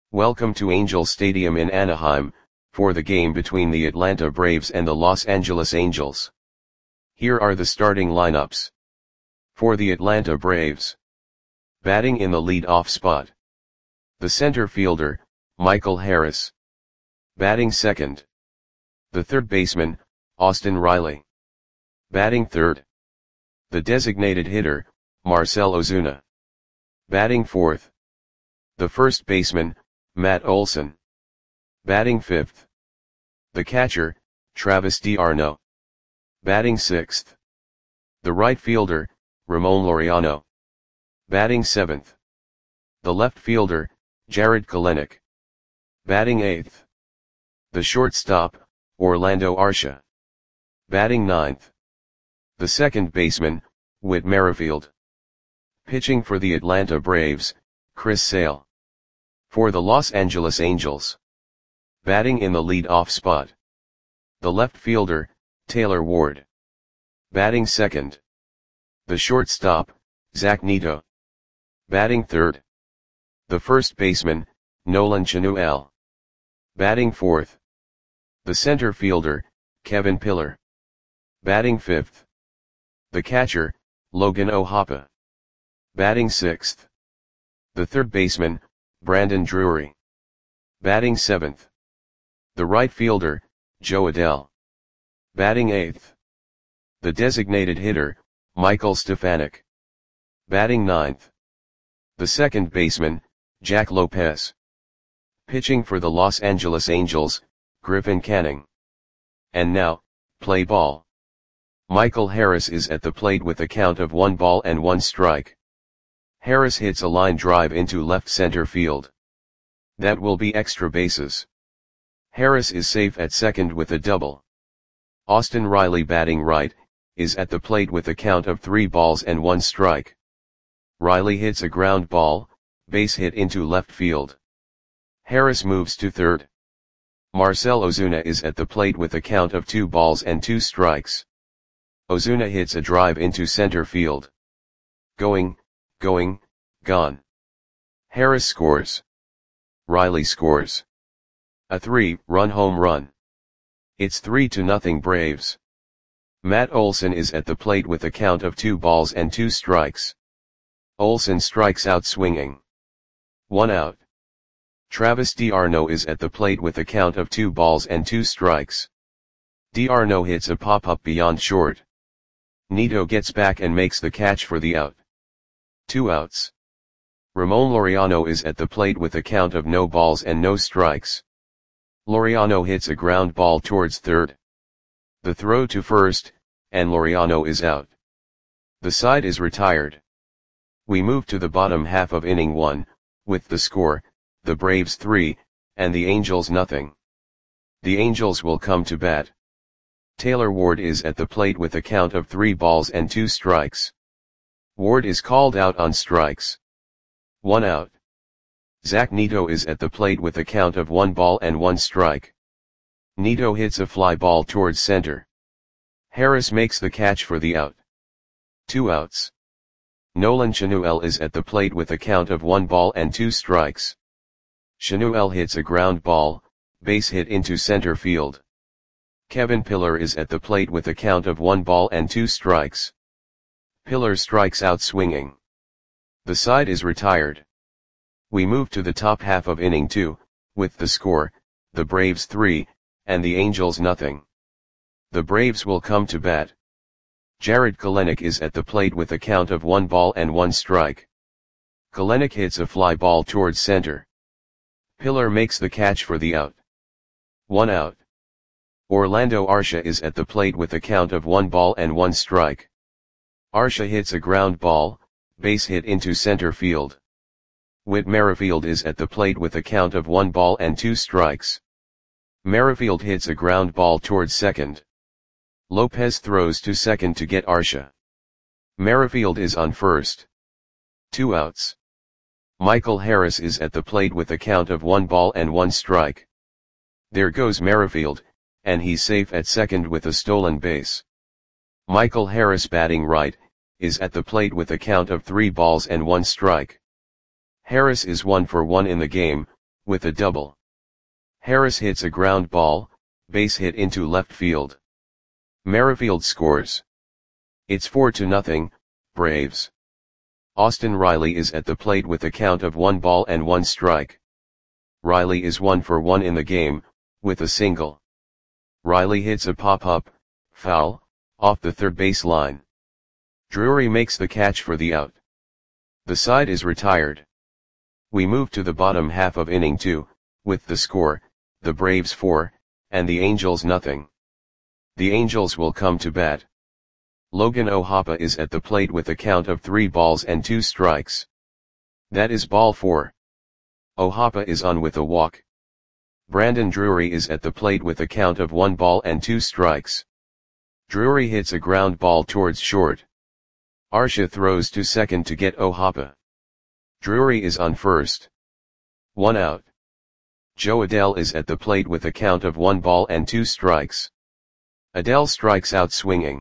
Welcome to Angel Stadium in Anaheim, for the game between the Atlanta Braves and the Los Angeles Angels. Here are the starting lineups. For the Atlanta Braves. Batting in the lead-off spot. The center fielder, Michael Harris. Batting second. The third baseman, Austin Riley. Batting third. The designated hitter, Marcell Ozuna. Batting fourth. The first baseman, Matt Olson. Batting fifth. The catcher, Travis d'Arnaud. Batting sixth. The right fielder, Ramon Laureano. Batting seventh. The left fielder, Jarred Kelenic. Batting eighth. The shortstop, Orlando Arcia. Batting ninth. The second baseman, Whit Merrifield. Pitching for the Atlanta Braves, Chris Sale. For the Los Angeles Angels. Batting in the lead-off spot. The left fielder, Taylor Ward. Batting second. The shortstop, Zach Neto. Batting third. The first baseman, Nolan Chanuel. Batting fourth. The center fielder, Kevin Pillar. Batting fifth. The catcher, Logan O'Hoppe. Batting sixth. The third baseman, Brandon Drury. Batting seventh. The right fielder, Joe Adell. Batting eighth. The designated hitter, Michael Stefanic. Batting ninth. The second baseman, Jack Lopez. Pitching for the Los Angeles Angels, Griffin Canning. And now, play ball. Michael Harris is at the plate with a count of 1-1 Harris hits a line drive into left center field. That will be extra bases. Harris is safe at second with a double. Austin Riley, batting right, is at the plate with a count of 3-1. Riley hits a ground ball, base hit into left field. Harris moves to third. Marcell Ozuna is at the plate with a count of 2-2. Ozuna hits a drive into center field. Going, gone. Harris scores. Riley scores. A 3-run home run. It's 3-0 Braves. Matt Olson is at the plate with a count of 2-2. Olson strikes out swinging. 1 out. Travis d'Arnaud is at the plate with a count of 2-2. d'Arnaud hits a pop-up beyond short. Neto gets back and makes the catch for the out. 2 outs. Ramon Laureano is at the plate with a count of no balls and no strikes. Laureano hits a ground ball towards third. The throw to first, and Laureano is out. The side is retired. We move to the bottom half of inning 1, with the score, the Braves 3, and the Angels nothing. The Angels will come to bat. Taylor Ward is at the plate with a count of 3-2. Ward is called out on strikes. 1 out. Zach Neto is at the plate with a count of 1-1. Neto hits a fly ball towards center. Harris makes the catch for the out. 2 outs. Nolan Chanuel is at the plate with a count of 1-2. Chanuel hits a ground ball, base hit into center field. Kevin Pillar is at the plate with a count of 1-2. Pillar strikes out swinging. The side is retired. We move to the top half of inning 2, with the score, the Braves 3, and the Angels nothing. The Braves will come to bat. Jarred Kelenic is at the plate with a count of 1-1. Kelenic hits a fly ball towards center. Pillar makes the catch for the out. 1 out. Orlando Arcia is at the plate with a count of 1-1. Arcia hits a ground ball, base hit into center field. Whit Merrifield is at the plate with a count of 1-2. Merrifield hits a ground ball towards second. Lopez throws to second to get Arcia. Merrifield is on first. 2 outs. Michael Harris is at the plate with a count of 1-1. There goes Merrifield, and he's safe at second with a stolen base. Michael Harris, batting right, is at the plate with a count of 3-1. Harris is 1 for 1 in the game, with a double. Harris hits a ground ball, base hit into left field. Merrifield scores. It's 4-0, Braves. Austin Riley is at the plate with a count of 1 ball and 1 strike. Riley is 1 for 1 in the game, with a single. Riley hits a pop-up, foul, off the third base line. Drury makes the catch for the out. The side is retired. We move to the bottom half of inning 2, with the score, the Braves 4, and the Angels nothing. The Angels will come to bat. Logan O'Hoppe is at the plate with a count of 3 balls and 2 strikes. That is ball 4. O'Hoppe is on with a walk. Brandon Drury is at the plate with a count of 1 ball and 2 strikes. Drury hits a ground ball towards short. Arcia throws to second to get O'Hoppe. Drury is on first. 1 out. Joe Adell is at the plate with a count of 1 ball and 2 strikes. Adell strikes out swinging.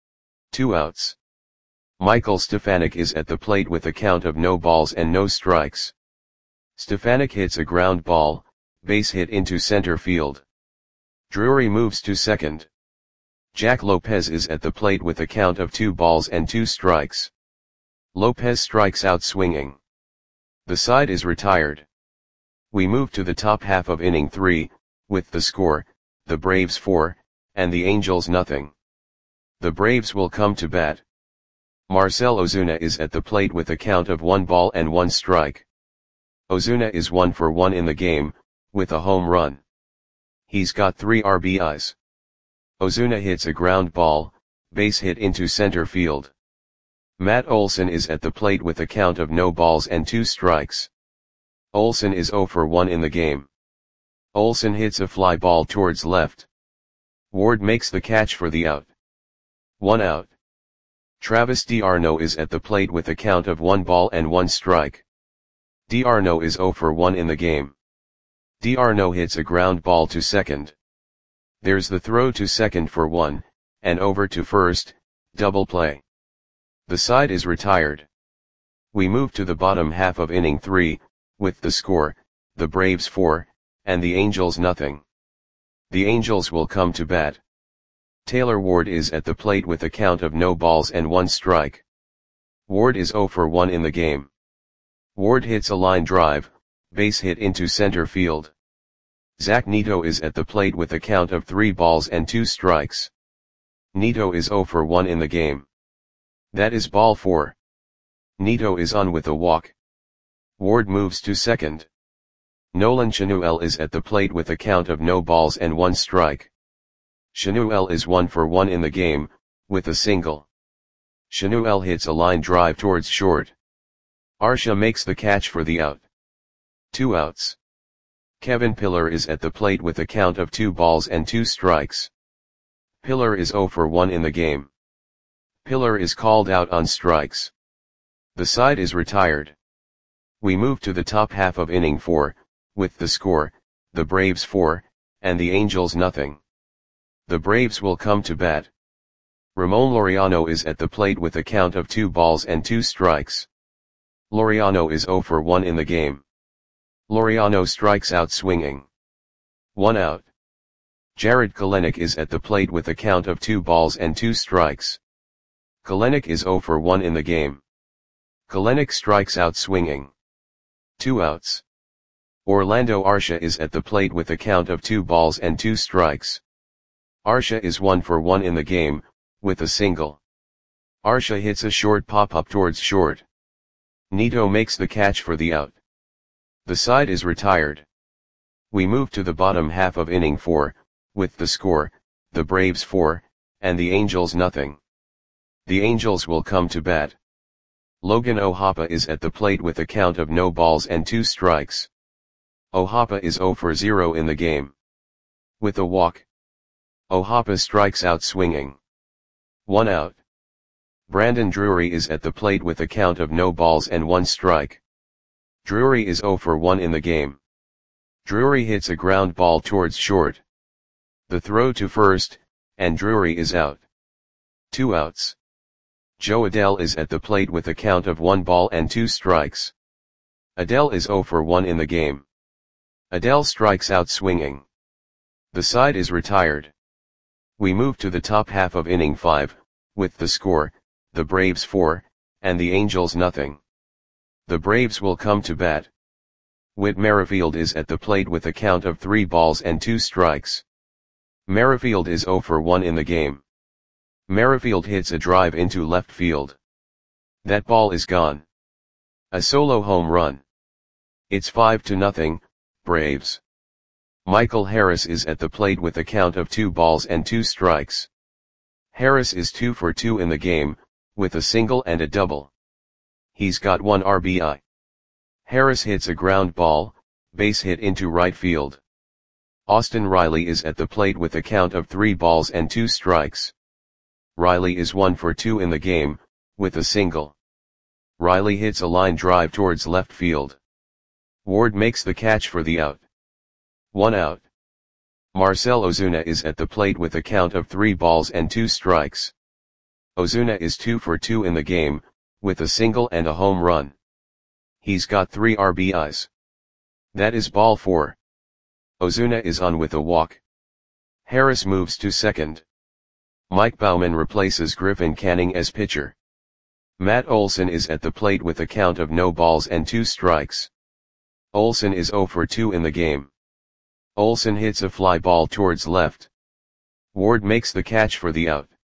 2 outs. Michael Stefanik is at the plate with a count of no balls and no strikes. Stefanik hits a ground ball, base hit into center field. Drury moves to second. Jack Lopez is at the plate with a count of 2 balls and 2 strikes. Lopez strikes out swinging. The side is retired. We move to the top half of inning 3, with the score, the Braves 4, and the Angels nothing. The Braves will come to bat. Marcell Ozuna is at the plate with a count of 1 ball and 1 strike. Ozuna is 1 for 1 in the game, with a home run. He's got 3 RBIs. Ozuna hits a ground ball, base hit into center field. Matt Olson is at the plate with a count of no balls and 2 strikes. Olson is 0 for 1 in the game. Olson hits a fly ball towards left. Ward makes the catch for the out. 1 out. Travis d'Arnaud is at the plate with a count of 1 ball and 1 strike. d'Arnaud is 0 for 1 in the game. d'Arnaud hits a ground ball to second. There's the throw to second for 1, and over to first, double play. The side is retired. We move to the bottom half of inning 3, with the score, the Braves 4, and the Angels nothing. The Angels will come to bat. Taylor Ward is at the plate with a count of no balls and 1 strike. Ward is 0 for 1 in the game. Ward hits a line drive, base hit into center field. Zach Neto is at the plate with a count of 3 balls and 2 strikes. Neto is 0 for 1 in the game. That is ball 4. Neto is on with a walk. Ward moves to second. Nolan Chanuel is at the plate with a count of no balls and 1 strike. Chanuel is 1 for 1 in the game, with a single. Chanuel hits a line drive towards short. Arcia makes the catch for the out. 2 outs. Kevin Pillar is at the plate with a count of 2 balls and 2 strikes. Pillar is 0 for 1 in the game. Pillar is called out on strikes. The side is retired. We move to the top half of inning 4, with the score, the Braves 4, and the Angels nothing. The Braves will come to bat. Ramon Laureano is at the plate with a count of 2 balls and 2 strikes. Laureano is 0 for 1 in the game. Laureano strikes out swinging. 1 out. Jared Kelenic is at the plate with a count of 2 balls and 2 strikes. Kelenic is 0 for 1 in the game. Kelenic strikes out swinging. 2 outs. Orlando Arcia is at the plate with a count of 2 balls and 2 strikes. Arcia is 1 for 1 in the game, with a single. Arcia hits a short pop-up towards short. Neto makes the catch for the out. The side is retired. We move to the bottom half of inning 4, with the score, the Braves 4, and the Angels nothing. The Angels will come to bat. Logan O'Hoppe is at the plate with a count of no balls and 2 strikes. O'Hoppe is 0 for 0 in the game. With a walk. O'Hoppe strikes out swinging. 1 out. Brandon Drury is at the plate with a count of no balls and 1 strike. Drury is 0 for 1 in the game. Drury hits a ground ball towards short. The throw to first, and Drury is out. 2 outs. Joe Adell is at the plate with a count of 1 ball and 2 strikes. Adell is 0 for 1 in the game. Adele strikes out swinging. The side is retired. We move to the top half of inning 5, with the score, the Braves 4, and the Angels nothing. The Braves will come to bat. Whit Merrifield is at the plate with a count of 3 balls and 2 strikes. Merrifield is 0 for 1 in the game. Merrifield hits a drive into left field. That ball is gone. A solo home run. It's 5-0, Braves. Michael Harris is at the plate with a count of 2 balls and 2 strikes. Harris is 2 for 2 in the game, with a single and a double. He's got 1 RBI. Harris hits a ground ball, base hit into right field. Austin Riley is at the plate with a count of 3 balls and 2 strikes. Riley is 1 for 2 in the game, with a single. Riley hits a line drive towards left field. Ward makes the catch for the out. 1 out. Marcell Ozuna is at the plate with a count of 3 balls and 2 strikes. Ozuna is 2 for 2 in the game, with a single and a home run. He's got 3 RBIs. That is ball 4. Ozuna is on with a walk. Harris moves to second. Mike Baumann replaces Griffin Canning as pitcher. Matt Olson is at the plate with a count of no balls and 2 strikes. Olson is 0 for 2 in the game. Olson hits a fly ball towards left. Ward makes the catch for the out.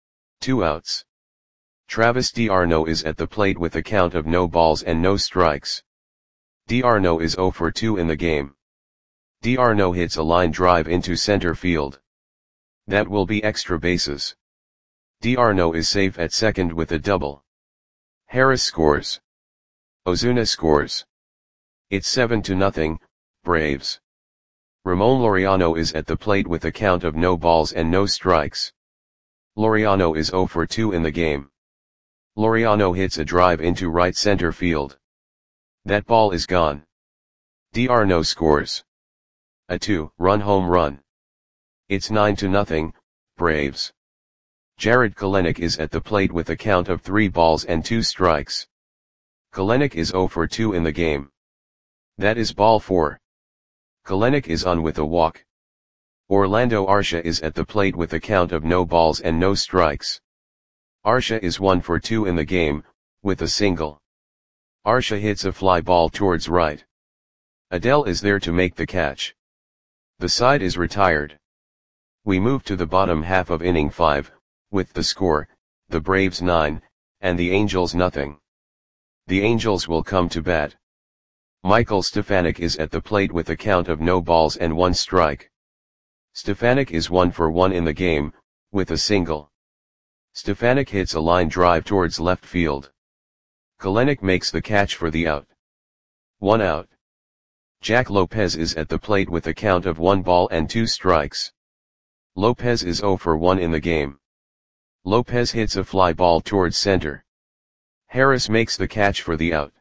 2 outs. Travis d'Arnaud is at the plate with a count of no balls and no strikes. d'Arnaud is 0 for 2 in the game. d'Arnaud hits a line drive into center field. That will be extra bases. d'Arnaud is safe at second with a double. Harris scores. Ozuna scores. It's 7-0, Braves. Ramon Laureano is at the plate with a count of no balls and no strikes. Laureano is 0 for 2 in the game. Laureano hits a drive into right center field. That ball is gone. d'Arnaud scores. A 2-run home run. It's 9-0, Braves. Jarred Kelenic is at the plate with a count of 3 balls and 2 strikes. Kelenic is 0 for 2 in the game. That is ball 4. Kelenic is on with a walk. Orlando Arcia is at the plate with a count of no balls and no strikes. Arcia is 1 for 2 in the game, with a single. Arcia hits a fly ball towards right. Adele is there to make the catch. The side is retired. We move to the bottom half of inning 5, with the score, the Braves 9, and the Angels nothing. The Angels will come to bat. Michael Stefanic is at the plate with a count of no balls and 1 strike. Stefanic is 1 for 1 in the game, with a single. Stefanic hits a line drive towards left field. Kelenic makes the catch for the out. 1 out. Jack Lopez is at the plate with a count of 1 ball and 2 strikes. Lopez is 0 for 1 in the game. Lopez hits a fly ball towards center. Harris makes the catch for the out.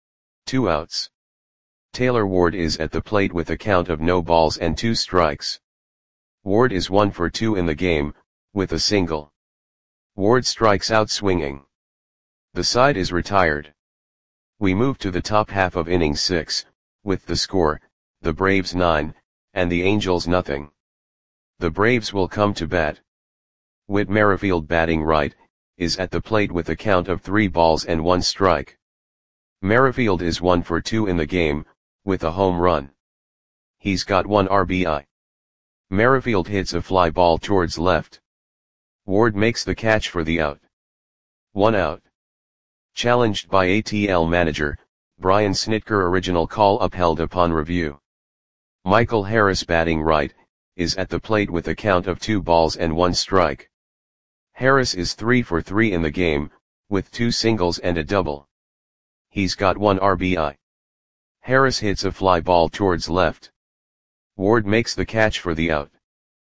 2 outs. Taylor Ward is at the plate with a count of no balls and 2 strikes. Ward is 1 for 2 in the game, with a single. Ward strikes out swinging. The side is retired. We move to the top half of inning 6, with the score, the Braves 9, and the Angels nothing. The Braves will come to bat. Whit Merrifield batting right, is at the plate with a count of 3 balls and 1 strike. Merrifield is 1 for 2 in the game, with a home run. He's got 1 RBI. Merrifield hits a fly ball towards left. Ward makes the catch for the out. 1 out. Challenged by ATL manager, Brian Snitker. Original call upheld upon review. Michael Harris batting right, is at the plate with a count of 2 balls and 1 strike. Harris is 3 for 3 in the game, with 2 singles and a double. He's got 1 RBI. Harris hits a fly ball towards left. Ward makes the catch for the out.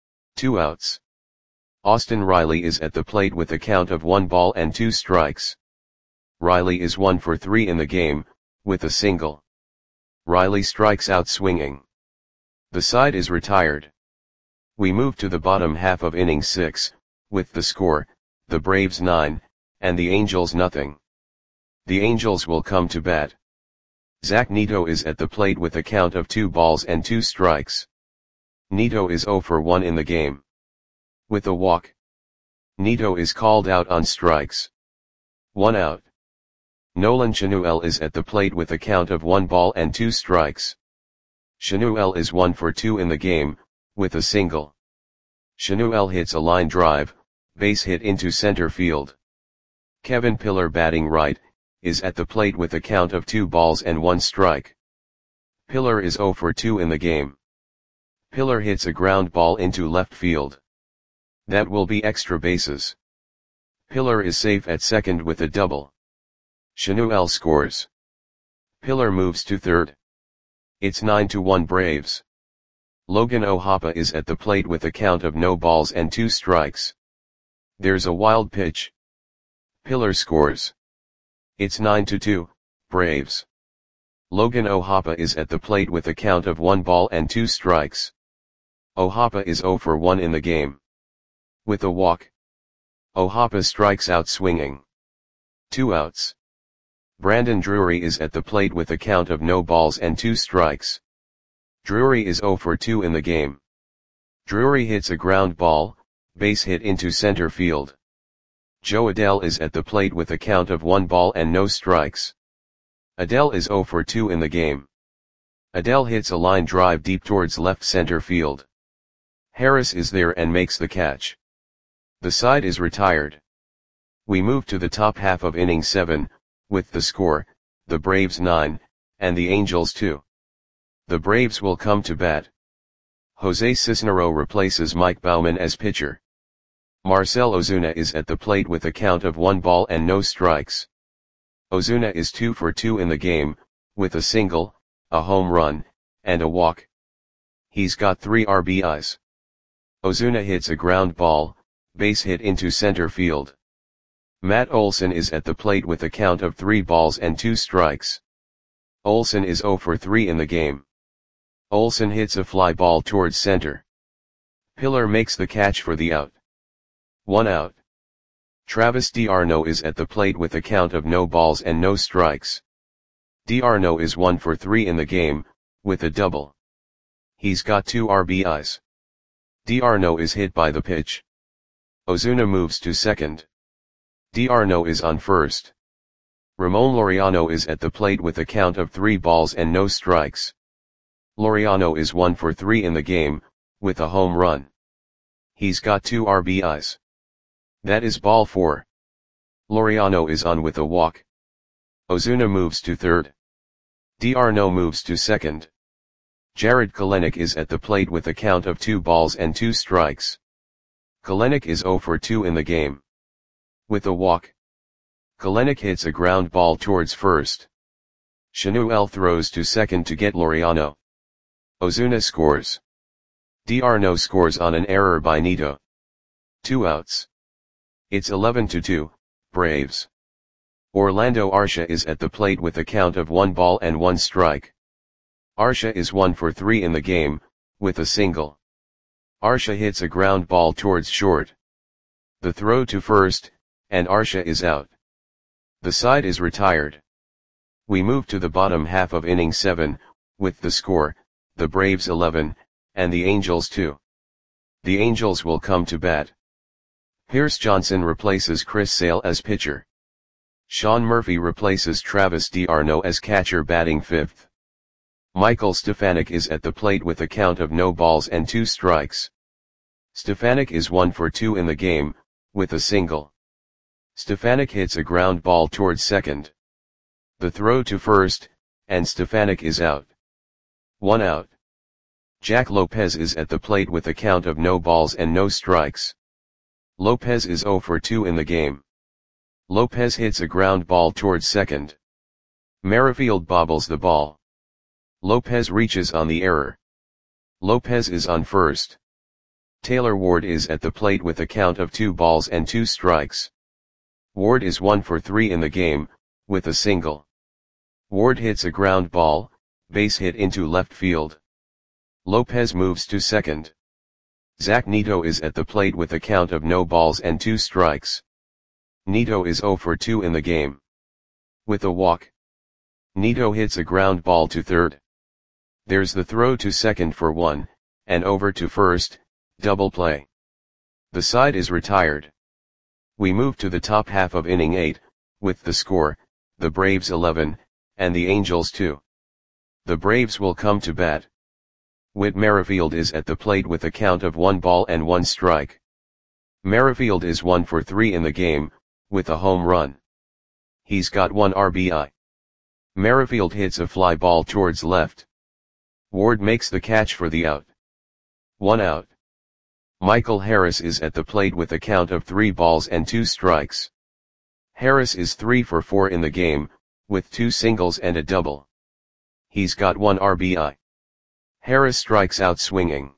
2 outs. Austin Riley is at the plate with a count of 1 ball and 2 strikes. Riley is 1 for 3 in the game, with a single. Riley strikes out swinging. The side is retired. We move to the bottom half of inning 6, with the score, the Braves 9, and the Angels nothing. The Angels will come to bat. Zach Neto is at the plate with a count of 2 balls and 2 strikes. Neto is 0 for 1 in the game. With a walk, Neto is called out on strikes. 1 out. Nolan Chanuel is at the plate with a count of 1 ball and 2 strikes. Chanuel is 1 for 2 in the game, with a single. Chanuel hits a line drive, base hit into center field. Kevin Pillar, batting right, is at the plate with a count of 2 balls and 1 strike. Pillar is 0 for 2 in the game. Pillar hits a ground ball into left field. That will be extra bases. Pillar is safe at second with a double. Chanuel scores. Pillar moves to third. It's 9-1 Braves. Logan O'Hoppe is at the plate with a count of no balls and 2 strikes. There's a wild pitch. Pillar scores. It's 9-2, Braves. Logan O'Hoppe is at the plate with a count of 1 ball and 2 strikes. O'Hoppe is 0 for 1 in the game. With a walk, O'Hoppe strikes out swinging. 2 outs. Brandon Drury is at the plate with a count of no balls and 2 strikes. Drury is 0 for 2 in the game. Drury hits a ground ball, base hit into center field. Joe Adell is at the plate with a count of 1 ball and no strikes. Adell is 0 for 2 in the game. Adell hits a line drive deep towards left center field. Harris is there and makes the catch. The side is retired. We move to the top half of inning 7, with the score, the Braves 9, and the Angels 2. The Braves will come to bat. Jose Cisnero replaces Mike Baumann as pitcher. Marcell Ozuna is at the plate with a count of 1 ball and no strikes. Ozuna is 2 for 2 in the game, with a single, a home run, and a walk. He's got 3 RBIs. Ozuna hits a ground ball, base hit into center field. Matt Olson is at the plate with a count of 3 balls and 2 strikes. Olson is 0 for 3 in the game. Olson hits a fly ball towards center. Pillar makes the catch for the out. 1 out. Travis d'Arnaud is at the plate with a count of no balls and no strikes. d'Arnaud is 1 for 3 in the game, with a double. He's got 2 RBIs. d'Arnaud is hit by the pitch. Ozuna moves to second. d'Arnaud is on first. Ramon Laureano is at the plate with a count of 3 balls and no strikes. Laureano is 1 for 3 in the game, with a home run. He's got 2 RBIs. That is ball 4. Laureano is on with a walk. Ozuna moves to third. d'Arnaud moves to second. Jared Kelenic is at the plate with a count of 2 balls and 2 strikes. Kelenic is 0 for 2 in the game. With a walk, Kelenic hits a ground ball towards first. Chanuel throws to second to get Laureano. Ozuna scores. d'Arnaud scores on an error by Neto. 2 outs. It's 11-2, Braves. Orlando Arcia is at the plate with a count of 1 ball and 1 strike. Arcia is 1 for 3 in the game, with a single. Arcia hits a ground ball towards short. The throw to first, and Arcia is out. The side is retired. We move to the bottom half of inning 7, with the score, the Braves 11, and the Angels 2. The Angels will come to bat. Pierce Johnson replaces Chris Sale as pitcher. Sean Murphy replaces Travis d'Arnaud as catcher, batting 5th. Michael Stefanik is at the plate with a count of no balls and 2 strikes. Stefanik is 1 for 2 in the game, with a single. Stefanik hits a ground ball towards second. The throw to first, and Stefanik is out. 1 out. Jack Lopez is at the plate with a count of no balls and no strikes. Lopez is 0 for 2 in the game. Lopez hits a ground ball towards second. Merrifield bobbles the ball. Lopez reaches on the error. Lopez is on first. Taylor Ward is at the plate with a count of 2 balls and 2 strikes. Ward is 1 for 3 in the game, with a single. Ward hits a ground ball, base hit into left field. Lopez moves to second. Zach Neto is at the plate with a count of no balls and 2 strikes. Neto is 0 for 2 in the game. With a walk, Nito hits a ground ball to third. There's the throw to second for one, and over to first, double play. The side is retired. We move to the top half of inning 8, with the score, the Braves 11, and the Angels 2. The Braves will come to bat. Whit Merrifield is at the plate with a count of 1 ball and 1 strike. Merrifield is 1 for 3 in the game, with a home run. He's got 1 RBI. Merrifield hits a fly ball towards left. Ward makes the catch for the out. 1 out. Michael Harris is at the plate with a count of 3 balls and 2 strikes. Harris is 3 for 4 in the game, with 2 singles and a double. He's got 1 RBI. Harris strikes out swinging.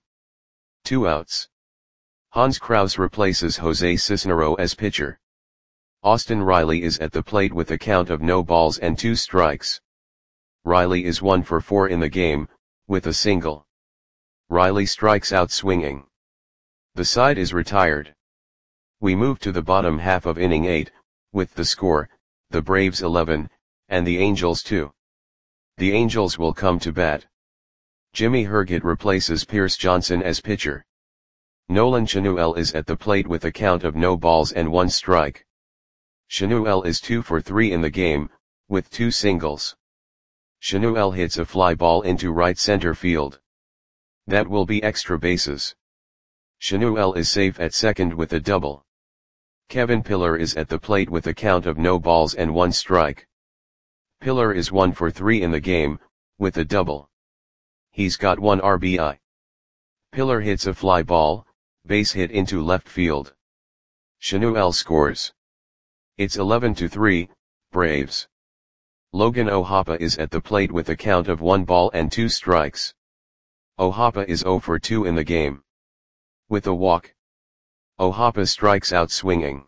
2 outs. Hans Kraus replaces Jose Cisnero as pitcher. Austin Riley is at the plate with a count of no balls and 2 strikes. Riley is 1 for 4 in the game, with a single. Riley strikes out swinging. The side is retired. We move to the bottom half of inning 8, with the score, the Braves 11, and the Angels 2. The Angels will come to bat. Jimmy Herget replaces Pierce Johnson as pitcher. Nolan Chanuel is at the plate with a count of no balls and 1 strike. Chanuel is 2 for 3 in the game, with 2 singles. Chanuel hits a fly ball into right center field. That will be extra bases. Chanuel is safe at second with a double. Kevin Pillar is at the plate with a count of no balls and 1 strike. Pillar is 1 for 3 in the game, with a double. He's got 1 RBI. Pillar hits a fly ball, base hit into left field. Chanuel scores. It's 11-3, Braves. Logan O'Hoppe is at the plate with a count of 1 ball and 2 strikes. O'Hoppe is 0 for 2 in the game. With a walk. O'Hoppe strikes out swinging.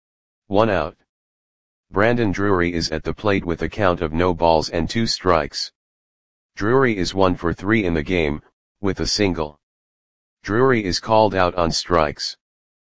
1 out. Brandon Drury is at the plate with a count of no balls and 2 strikes. Drury is 1 for 3 in the game, with a single. Drury is called out on strikes.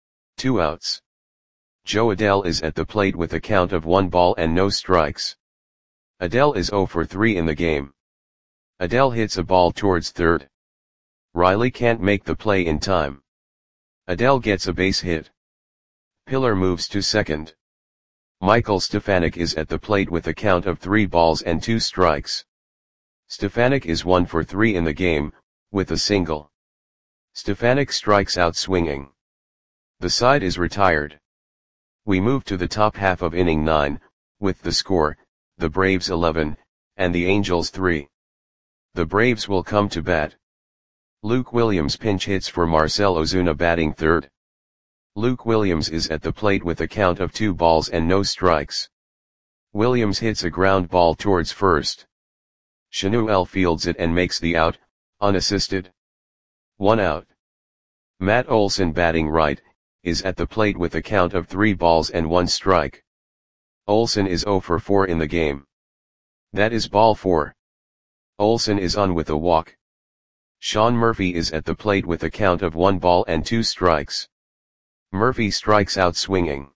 2 outs. Joe Adell is at the plate with a count of 1 ball and no strikes. Adell is 0 for 3 in the game. Adell hits a ball towards third. Riley can't make the play in time. Adell gets a base hit. Pillar moves to second. Michael Stefanik is at the plate with a count of 3 balls and 2 strikes. Stefanik is 1 for 3 in the game, with a single. Stefanik strikes out swinging. The side is retired. We move to the top half of inning 9, with the score, the Braves 11, and the Angels 3. The Braves will come to bat. Luke Williams pinch hits for Marcell Ozuna batting third. Luke Williams is at the plate with a count of 2 balls and no strikes. Williams hits a ground ball towards first. Chanuel fields it and makes the out, unassisted. 1 out. Matt Olson batting right, is at the plate with a count of 3 balls and 1 strike. Olson is 0 for 4 in the game. That is ball 4. Olson is on with a walk. Sean Murphy is at the plate with a count of 1 ball and 2 strikes. Murphy strikes out swinging.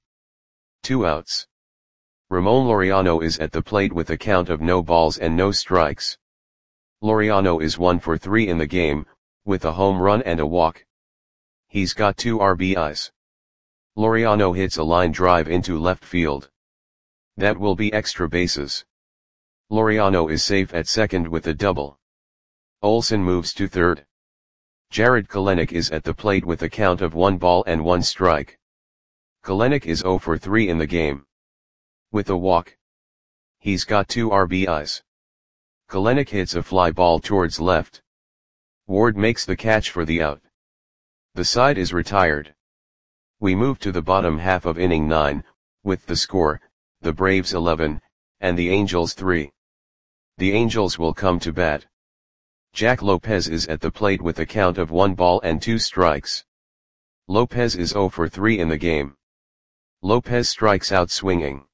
2 outs. Ramon Laureano is at the plate with a count of no balls and no strikes. Laureano is 1 for 3 in the game, with a home run and a walk. He's got 2 RBIs. Laureano hits a line drive into left field. That will be extra bases. Laureano is safe at second with a double. Olson moves to third. Jared Kelenic is at the plate with a count of 1 ball and 1 strike. Kelenic is 0 for 3 in the game. With a walk. He's got 2 RBIs. Kelenic hits a fly ball towards left. Ward makes the catch for the out. The side is retired. We move to the bottom half of inning 9, with the score, the Braves 11, and the Angels 3. The Angels will come to bat. Jack Lopez is at the plate with a count of 1 ball and 2 strikes. Lopez is 0 for 3 in the game. Lopez strikes out swinging.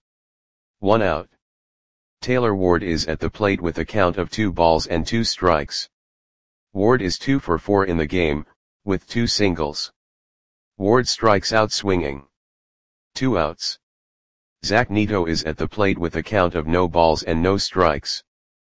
1 out. Taylor Ward is at the plate with a count of 2 balls and 2 strikes. Ward is 2 for 4 in the game, with 2 singles. Ward strikes out swinging. 2 outs. Zach Neto is at the plate with a count of no balls and no strikes.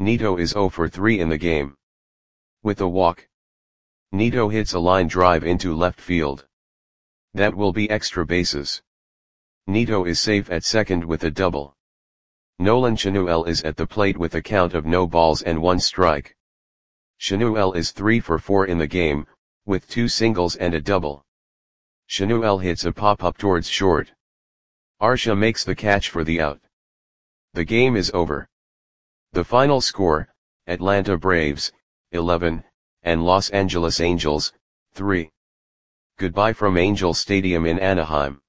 Neto is 0 for 3 in the game. With a walk, Neto hits a line drive into left field. That will be extra bases. Neto is safe at second with a double. Nolan Chanuel is at the plate with a count of no balls and 1 strike. Chanuel is 3 for 4 in the game, with 2 singles and a double. Chanuel hits a pop-up towards short. Arcia makes the catch for the out. The game is over. The final score, Atlanta Braves, 11, and Los Angeles Angels, 3. Goodbye from Angel Stadium in Anaheim.